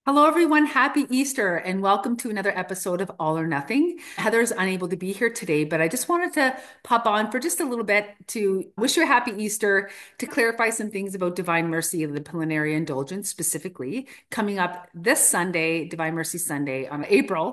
Hello, everyone. Happy Easter and welcome to another episode of All or Nothing. Heather's unable to be here today, but I just wanted to pop on for just a little bit to wish you a happy Easter, to clarify some things about Divine Mercy and the Plenary Indulgence specifically, coming up this Sunday, Divine Mercy Sunday on April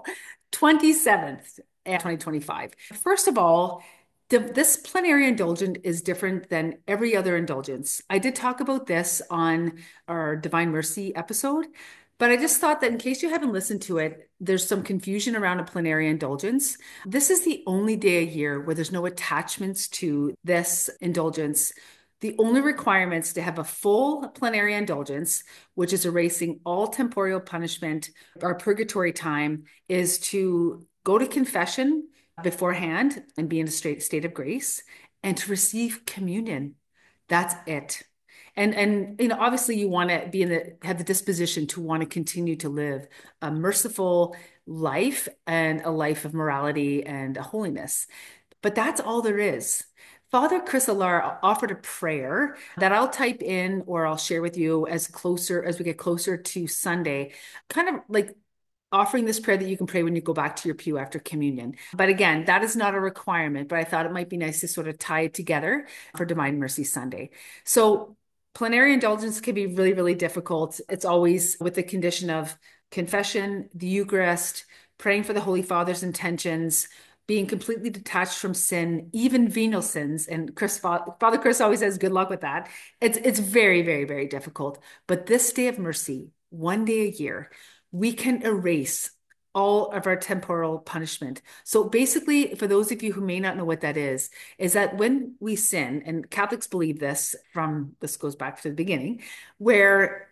27th, 2025. First of all, this plenary indulgence is different than every other indulgence. I did talk about this on our Divine Mercy episode. But I just thought that in case you haven't listened to it, there's some confusion around a plenary indulgence. This is the only day a year where there's no attachments to this indulgence. The only requirements to have a full plenary indulgence, which is erasing all temporal punishment or purgatory time, is to go to confession beforehand and be in a straight state of grace and to receive communion. That's it. And obviously you want to be in the have the disposition to want to continue to live a merciful life and a life of morality and a holiness. But that's all there is. Father Chris Alar offered a prayer that I'll type in or I'll share with you as we get closer to Sunday, kind of like offering this prayer that you can pray when you go back to your pew after communion. But again, that is not a requirement, but I thought it might be nice to sort of tie it together for Divine Mercy Sunday. So plenary indulgence can be really, really difficult. It's always with the condition of confession, the Eucharist, praying for the Holy Father's intentions, being completely detached from sin, even venial sins. And Father Chris always says, good luck with that. It's very, very, very difficult. But this day of mercy, one day a year, we can erase all of our temporal punishment. So basically, for those of you who may not know what that is that when we sin, and Catholics believe this goes back to the beginning, where,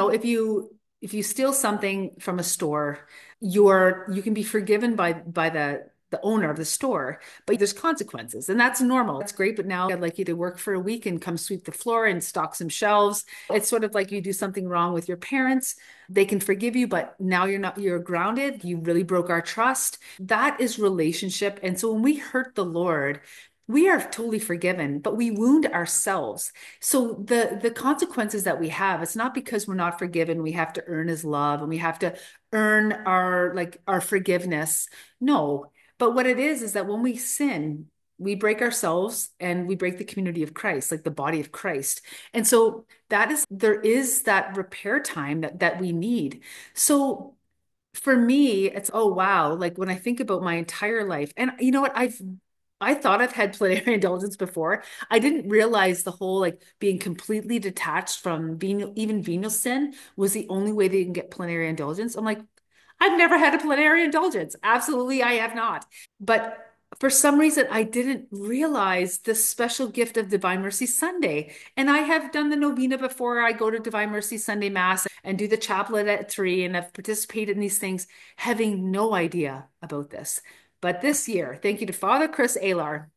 if you steal something from a store, you can be forgiven by the owner of the store, but there's consequences, and that's normal. It's great, but now I'd like you to work for a week and come sweep the floor and stock some shelves. It's sort of like you do something wrong with your parents. They can forgive you, but now you're grounded. You really broke our trust. That is relationship. And so when we hurt the Lord, we are totally forgiven, but we wound ourselves. So the consequences that we have, it's not because we're not forgiven, we have to earn his love and we have to earn our forgiveness. No. But what it is that when we sin, we break ourselves and we break the community of Christ, like the body of Christ. And so there is that repair time that we need. So for me, it's, oh wow, like when I think about my entire life, and you know what, I thought I've had plenary indulgence before. I didn't realize the whole like being completely detached from being even venial sin was the only way that you can get plenary indulgence. I'm like, I've never had a plenary indulgence. Absolutely, I have not. But for some reason, I didn't realize the special gift of Divine Mercy Sunday. And I have done the novena before. I go to Divine Mercy Sunday Mass and do the chaplet at 3, and I've participated in these things, having no idea about this. But this year, thank you to Father Chris Alar,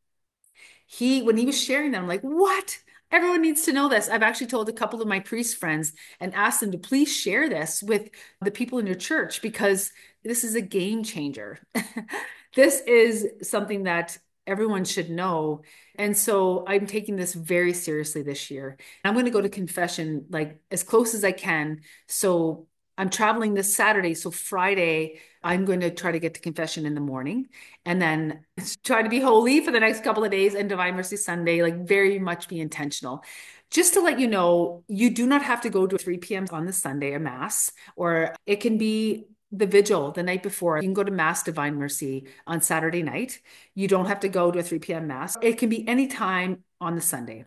when he was sharing them, I'm like, what? Everyone needs to know this. I've actually told a couple of my priest friends and asked them to please share this with the people in your church because this is a game changer. This is something that everyone should know. And so I'm taking this very seriously this year. I'm going to go to confession like as close as I can. So I'm traveling this Saturday. So Friday, I'm going to try to get to confession in the morning and then try to be holy for the next couple of days and Divine Mercy Sunday, like very much be intentional. Just to let you know, you do not have to go to 3 p.m. on the Sunday, a mass, or it can be the vigil the night before. You can go to Mass Divine Mercy on Saturday night. You don't have to go to a 3 p.m. Mass. It can be any time on the Sunday.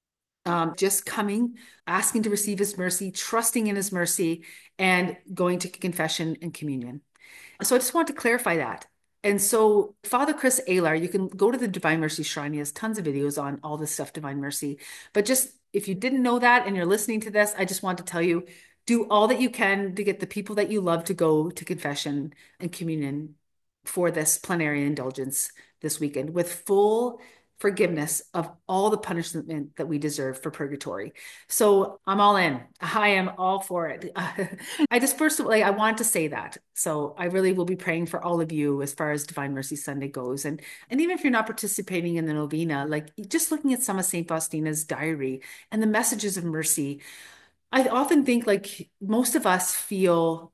Just coming, asking to receive his mercy, trusting in his mercy, and going to confession and communion. So I just want to clarify that. And so Father Chris Alar, you can go to the Divine Mercy Shrine. He has tons of videos on all this stuff, Divine Mercy. But just if you didn't know that and you're listening to this, I just want to tell you, do all that you can to get the people that you love to go to confession and communion for this plenary indulgence this weekend with full forgiveness of all the punishment that we deserve for purgatory. So I'm all in. I am all for it. I just first like I want to say that. So I really will be praying for all of you as far as Divine Mercy Sunday goes. And even if you're not participating in the novena, like just looking at some of St. Faustina's diary and the messages of mercy, I often think like most of us feel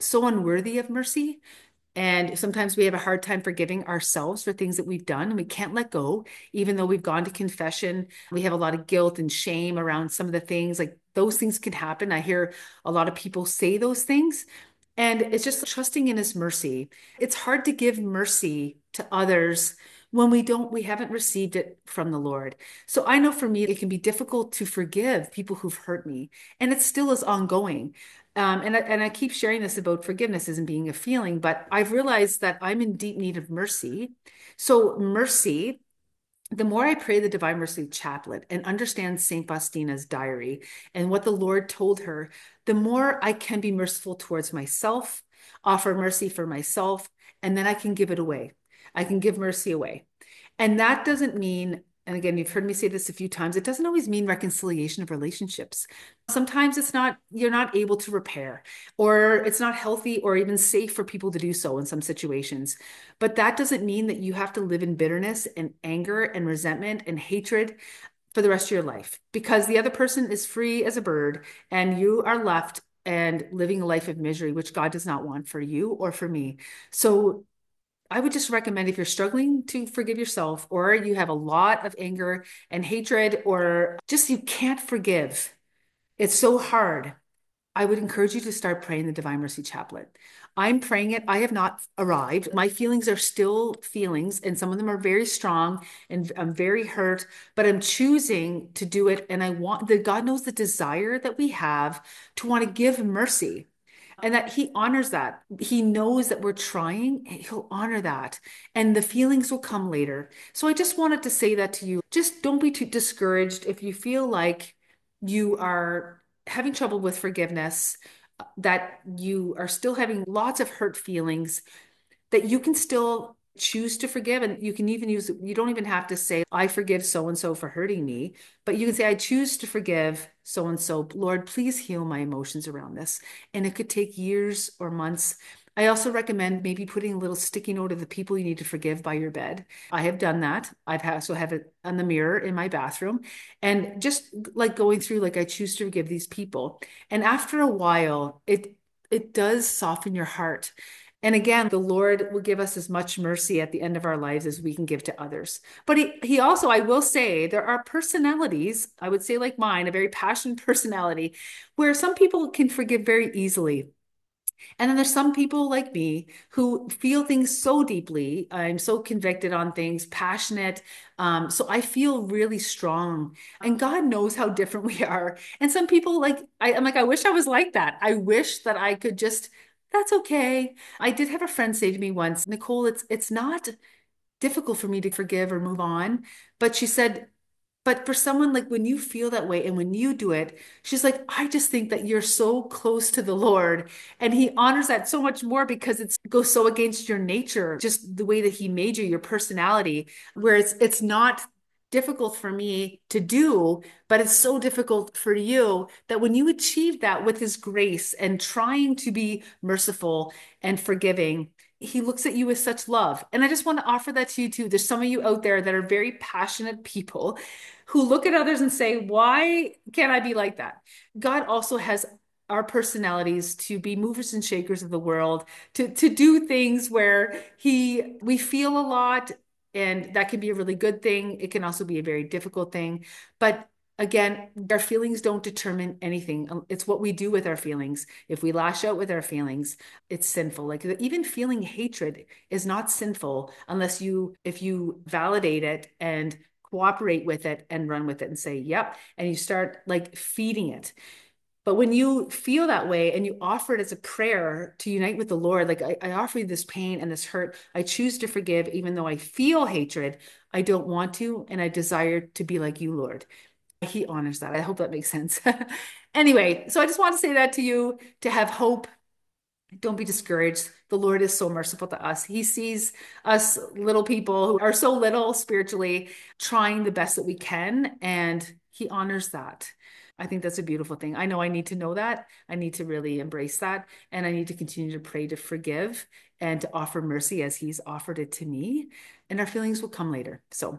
so unworthy of mercy. And sometimes we have a hard time forgiving ourselves for things that we've done and we can't let go, even though we've gone to confession. We have a lot of guilt and shame around some of the things. Like those things can happen. I hear a lot of people say those things. And it's just trusting in his mercy. It's hard to give mercy to others when we haven't received it from the Lord. So I know for me, it can be difficult to forgive people who've hurt me, and it still is ongoing. And I keep sharing this about forgiveness isn't being a feeling, but I've realized that I'm in deep need of mercy. So mercy, the more I pray the Divine Mercy Chaplet and understand St. Faustina's diary and what the Lord told her, the more I can be merciful towards myself, offer mercy for myself, and then I can give it away. I can give mercy away. And that doesn't mean, and again, you've heard me say this a few times, it doesn't always mean reconciliation of relationships. Sometimes it's not, you're not able to repair, or it's not healthy or even safe for people to do so in some situations. But that doesn't mean that you have to live in bitterness and anger and resentment and hatred for the rest of your life, because the other person is free as a bird and you are left and living a life of misery, which God does not want for you or for me. So I would just recommend, if you're struggling to forgive yourself, or you have a lot of anger and hatred, or just you can't forgive, it's so hard. I would encourage you to start praying the Divine Mercy Chaplet. I'm praying it. I have not arrived. My feelings are still feelings, and some of them are very strong, and I'm very hurt, but I'm choosing to do it. And I want that God knows the desire that we have to want to give mercy, and that he honors that. He knows that we're trying, he'll honor that. And the feelings will come later. So I just wanted to say that to you. Just don't be too discouraged if you feel like you are having trouble with forgiveness, that you are still having lots of hurt feelings, that you can still choose to forgive. And you can even use, you don't even have to say, I forgive so and so for hurting me, but you can say, I choose to forgive so and so. Lord, please heal my emotions around this. And it could take years or months. I also recommend maybe putting a little sticky note of the people you need to forgive by your bed. I have done that. I've also have it on the mirror in my bathroom, and just like going through, like, I choose to forgive these people. And after a while, it does soften your heart. And again, the Lord will give us as much mercy at the end of our lives as we can give to others. But he also, I will say, there are personalities, I would say like mine, a very passionate personality, where some people can forgive very easily. And then there's some people like me who feel things so deeply. I'm so convicted on things, passionate. So I feel really strong. And God knows how different we are. And some people like, I'm like, I wish I was like that. I wish that I could just, that's okay. I did have a friend say to me once, Nicole, it's not difficult for me to forgive or move on. But she said, but for someone like when you feel that way and when you do it, she's like, I just think that you're so close to the Lord. And he honors that so much more because it goes so against your nature, just the way that he made you, your personality, where it's not difficult for me to do, but it's so difficult for you that when you achieve that with his grace and trying to be merciful and forgiving, he looks at you with such love. And I just want to offer that to you too. There's some of you out there that are very passionate people who look at others and say, why can't I be like that? God also has our personalities to be movers and shakers of the world, to do things where we feel a lot, and that can be a really good thing. It can also be a very difficult thing. But again, our feelings don't determine anything. It's what we do with our feelings. If we lash out with our feelings, it's sinful. Like even feeling hatred is not sinful unless if you validate it and cooperate with it and run with it and say, yep. And you start like feeding it. But when you feel that way and you offer it as a prayer to unite with the Lord, like I offer you this pain and this hurt, I choose to forgive, even though I feel hatred. I don't want to, and I desire to be like you, Lord. He honors that. I hope that makes sense. Anyway, so I just want to say that to you, to have hope. Don't be discouraged. The Lord is so merciful to us. He sees us little people who are so little spiritually, trying the best that we can, and he honors that. I think that's a beautiful thing. I know I need to know that. I need to really embrace that. And I need to continue to pray to forgive and to offer mercy as he's offered it to me. And our feelings will come later. So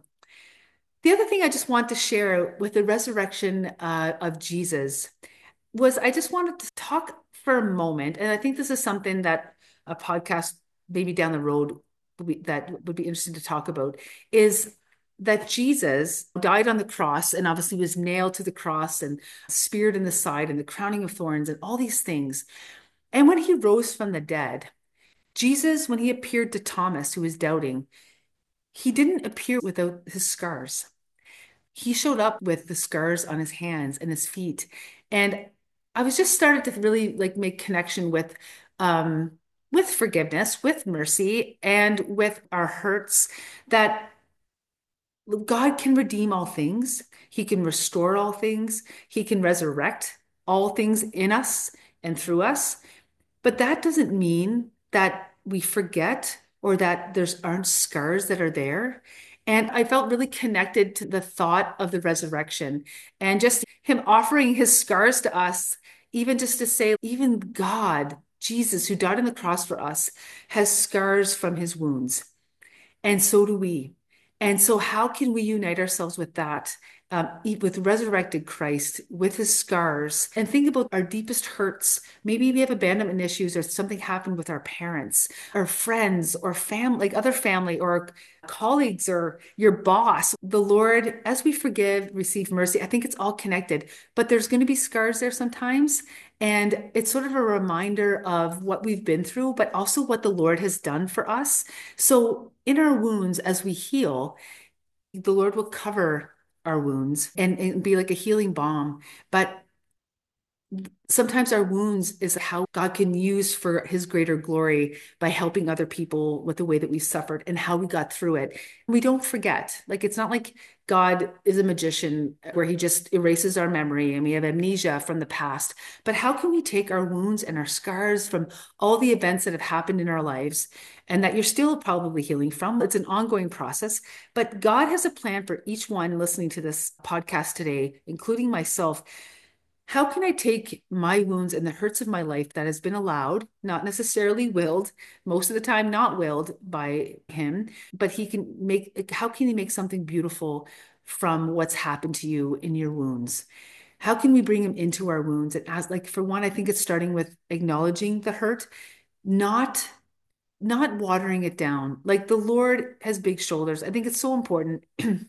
the other thing I just want to share with the resurrection of Jesus was I just wanted to talk for a moment, and I think this is something that a podcast maybe down the road that would be interesting to talk about, is that Jesus died on the cross and obviously was nailed to the cross and speared in the side and the crowning of thorns and all these things. And when he rose from the dead, Jesus, when he appeared to Thomas, who was doubting, he didn't appear without his scars. He showed up with the scars on his hands and his feet. And I was just started to really like make connection with forgiveness, with mercy, and with our hurts, that God can redeem all things. He can restore all things. He can resurrect all things in us and through us. But that doesn't mean that we forget or that there's aren't scars that are there. And I felt really connected to the thought of the resurrection and just him offering his scars to us, even just to say, even God, Jesus, who died on the cross for us, has scars from his wounds. And so do we. And so, how can we unite ourselves with that, with resurrected Christ, with his scars, and think about our deepest hurts? Maybe we have abandonment issues, or something happened with our parents, or friends, or family, like other family, or colleagues, or your boss. The Lord, as we forgive, receive mercy. I think it's all connected, but there's going to be scars there sometimes. And it's sort of a reminder of what we've been through, but also what the Lord has done for us. So, in our wounds, as we heal, the Lord will cover our wounds and be like a healing balm. But sometimes our wounds is how God can use for his greater glory by helping other people with the way that we suffered and how we got through it. We don't forget. Like, it's not like God is a magician where he just erases our memory and we have amnesia from the past. But how can we take our wounds and our scars from all the events that have happened in our lives and that you're still probably healing from? It's an ongoing process, but God has a plan for each one listening to this podcast today, including myself. How can I take my wounds and the hurts of my life that has been allowed, not necessarily willed, most of the time not willed by him, but he can make, how can he make something beautiful from what's happened to you in your wounds? How can we bring him into our wounds? And as like for one, I think it's starting with acknowledging the hurt, not not watering it down. Like the Lord has big shoulders. I think it's so important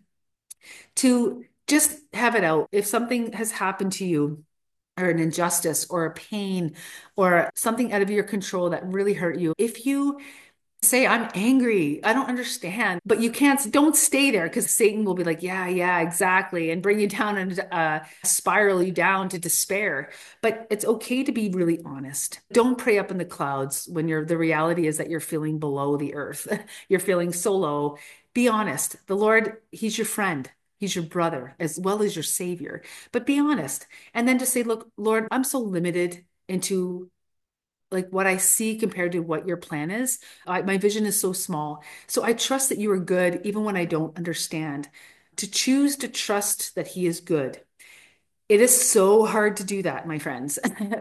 to just have it out. If something has happened to you, or an injustice or a pain or something out of your control that really hurt you, if you say, I'm angry, I don't understand, but you can't, don't stay there because Satan will be like, yeah, yeah, exactly, and bring you down and spiral you down to despair. But it's okay to be really honest. Don't pray up in the clouds when the reality is that you're feeling below the earth. You're feeling so low. Be honest. The Lord, he's your friend. He's your brother as well as your savior. But be honest. And then just say, look, Lord, I'm so limited into like what I see compared to what your plan is. My vision is so small. So I trust that you are good even when I don't understand. To choose to trust that he is good. It is so hard to do that, my friends,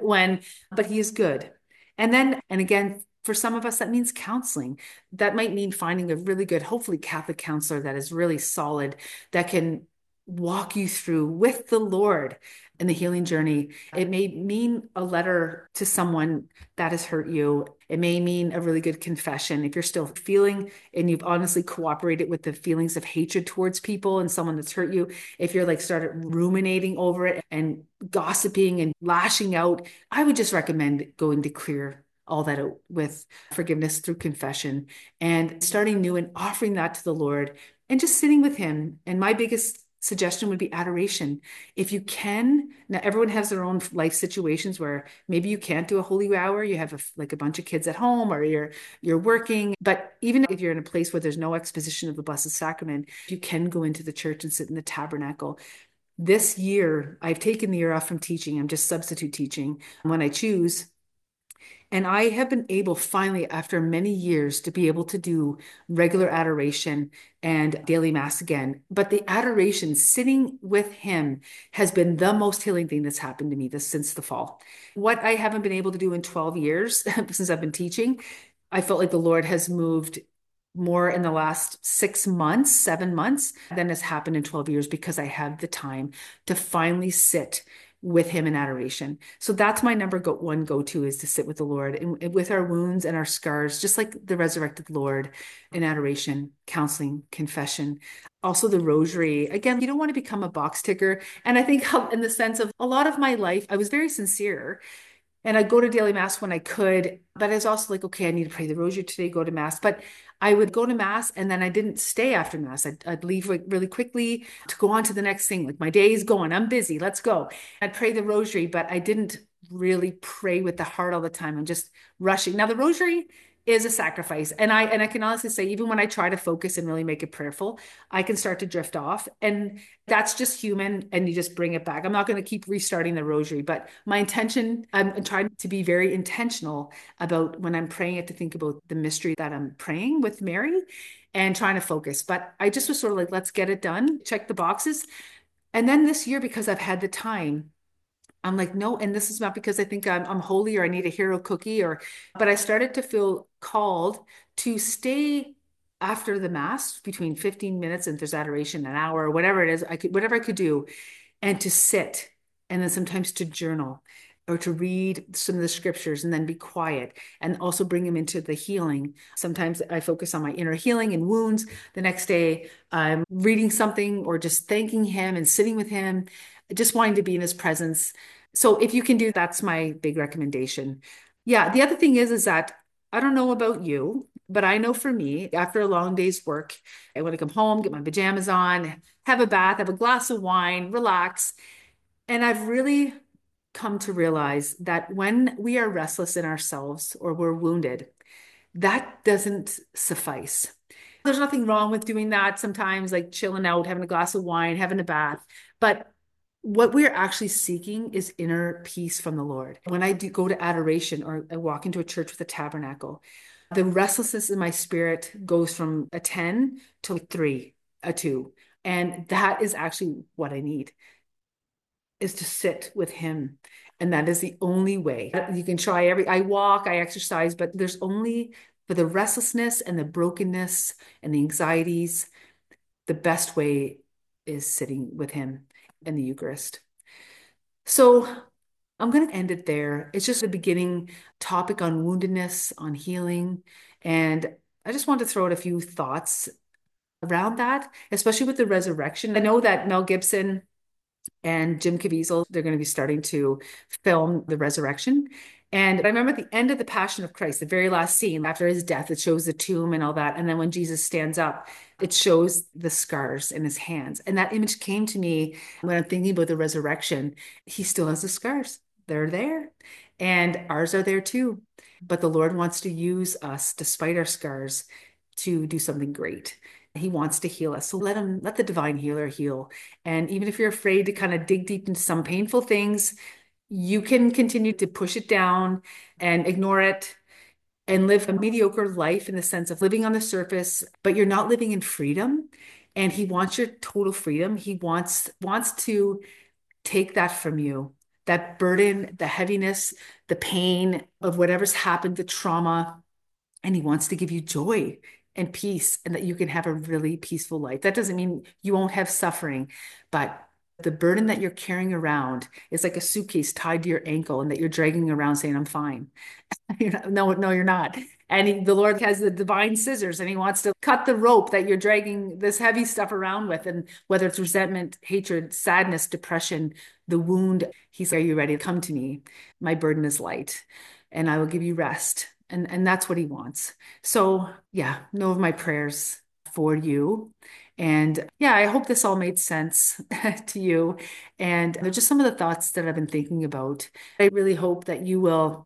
but he is good. And again, for some of us, that means counseling. That might mean finding a really good, hopefully Catholic counselor that is really solid, that can walk you through with the Lord in the healing journey. It may mean a letter to someone that has hurt you. It may mean a really good confession. If you're still feeling and you've honestly cooperated with the feelings of hatred towards people and someone that's hurt you, if you're like started ruminating over it and gossiping and lashing out, I would just recommend going to clear all that out with forgiveness through confession and starting new and offering that to the Lord and just sitting with him. And my biggest suggestion would be adoration. If you can, now everyone has their own life situations where maybe you can't do a holy hour, you have like a bunch of kids at home or you're working, but even if you're in a place where there's no exposition of the Blessed Sacrament, you can go into the church and sit in the tabernacle. This year, I've taken the year off from teaching. I'm just substitute teaching when I choose. And I have been able finally, after many years, to be able to do regular adoration and daily mass again. But the adoration, sitting with him, has been the most healing thing that's happened to me since the fall. What I haven't been able to do in 12 years since I've been teaching, I felt like the Lord has moved more in the last 6 months, 7 months than has happened in 12 years because I had the time to finally sit with him in adoration. So that's my one go-to is to sit with the Lord and with our wounds and our scars, just like the resurrected Lord in adoration, counseling, confession. Also the rosary. Again, you don't want to become a box ticker. And I think in the sense of a lot of my life, I was very sincere and I'd go to daily mass when I could, but I was also like, okay, I need to pray the rosary today, go to mass. But I would go to mass and then I didn't stay after mass. I'd leave really quickly to go on to the next thing. Like my day is going, I'm busy, let's go. I'd pray the rosary, but I didn't really pray with the heart all the time. I'm just rushing. Now the rosary is a sacrifice. And I can honestly say, even when I try to focus and really make it prayerful, I can start to drift off. And that's just human. And you just bring it back. I'm not going to keep restarting the rosary, but my intention, I'm trying to be very intentional about when I'm praying it, to think about the mystery that I'm praying with Mary and trying to focus. But I just was sort of like, let's get it done, check the boxes. And then this year, because I've had the time, I'm like, no, and this is not because I think I'm holy or I need a hero cookie but I started to feel called to stay after the mass between 15 minutes and there's adoration, an hour or whatever it is, whatever I could do, and to sit and then sometimes to journal or to read some of the scriptures and then be quiet and also bring them into the healing. Sometimes I focus on my inner healing and wounds. The next day, I'm reading something or just thanking him and sitting with him, just wanting to be in his presence. So if you can do, that's my big recommendation. Yeah, the other thing is that I don't know about you, but I know for me, after a long day's work, I want to come home, get my pajamas on, have a bath, have a glass of wine, relax. And I've really come to realize that when we are restless in ourselves or we're wounded, that doesn't suffice. There's nothing wrong with doing that sometimes, like chilling out, having a glass of wine, having a bath. But what we're actually seeking is inner peace from the Lord. When I do go to adoration or I walk into a church with a tabernacle, the restlessness in my spirit goes from a 10 to a 3, a 2. And that is actually what I need, is to sit with him. And that is the only way. You can try I walk, I exercise, but there's only for the restlessness and the brokenness and the anxieties, the best way is sitting with him in the Eucharist. So I'm going to end it there. It's just a beginning topic on woundedness, on healing. And I just want to throw out a few thoughts around that, especially with the resurrection. I know that Mel Gibson and Jim Caviezel, they're going to be starting to film the resurrection. And I remember at the end of the Passion of Christ, the very last scene after his death, it shows the tomb and all that. And then when Jesus stands up, it shows the scars in his hands. And that image came to me when I'm thinking about the resurrection. He still has the scars. They're there. And ours are there too. But the Lord wants to use us, despite our scars, to do something great. He wants to heal us. So let the divine healer heal. And even if you're afraid to kind of dig deep into some painful things, you can continue to push it down and ignore it and live a mediocre life in the sense of living on the surface, but you're not living in freedom. And he wants your total freedom. He wants to take that from you, that burden, the heaviness, the pain of whatever's happened, the trauma, and he wants to give you joy and peace and that you can have a really peaceful life. That doesn't mean you won't have suffering, but the burden that you're carrying around is like a suitcase tied to your ankle and that you're dragging around saying, I'm fine. No, you're not. And the Lord has the divine scissors and he wants to cut the rope that you're dragging this heavy stuff around with. And whether it's resentment, hatred, sadness, depression, the wound, he's, are you ready to come to me? My burden is light and I will give you rest. And that's what he wants. So yeah, know of my prayers for you. And yeah, I hope this all made sense to you. And they're just some of the thoughts that I've been thinking about. I really hope that you will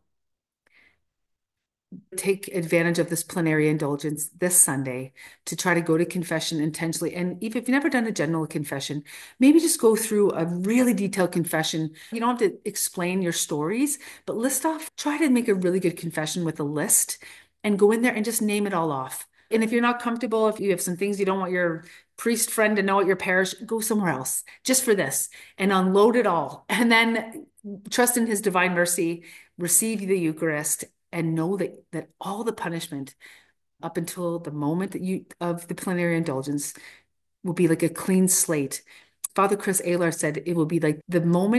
take advantage of this plenary indulgence this Sunday to try to go to confession intentionally. And even if you've never done a general confession, maybe just go through a really detailed confession. You don't have to explain your stories, but list off, try to make a really good confession with a list and go in there and just name it all off. And if you're not comfortable, if you have some things you don't want your priest friend to know at your parish, go somewhere else just for this and unload it all. And then trust in his divine mercy, receive the Eucharist, and know that all the punishment up until the moment that you of the plenary indulgence will be like a clean slate. Father Chris Aylar said it will be like the moment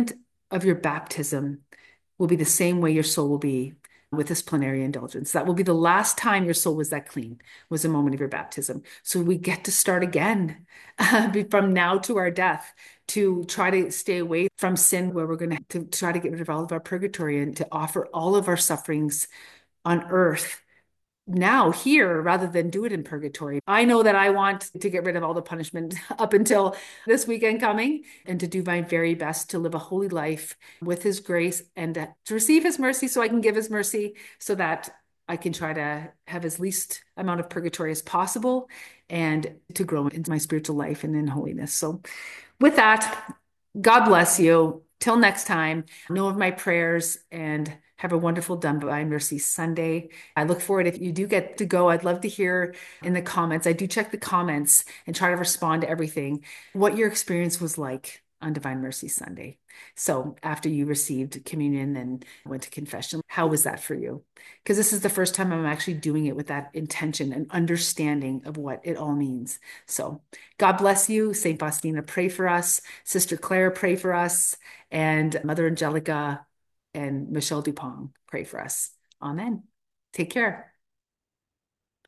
of your baptism will be the same way your soul will be with this plenary indulgence. That will be the last time your soul was that clean, was a moment of your baptism. So we get to start again from now to our death to try to stay away from sin, where we're going to try to get rid of all of our purgatory and to offer all of our sufferings on earth now here rather than do it in purgatory. I know that I want to get rid of all the punishment up until this weekend coming and to do my very best to live a holy life with his grace and to receive his mercy so I can give his mercy so that I can try to have as least amount of purgatory as possible and to grow into my spiritual life and in holiness. So with that, God bless you. Till next time, know of my prayers and have a wonderful Divine Mercy Sunday. I look forward if you do get to go. I'd love to hear in the comments. I do check the comments and try to respond to everything, what your experience was like on Divine Mercy Sunday. So after you received communion and went to confession, how was that for you? Because this is the first time I'm actually doing it with that intention and understanding of what it all means. So God bless you. St. Faustina, pray for us. Sister Claire, pray for us. And Mother Angelica and Michelle Dupont, pray for us. Amen. Take care.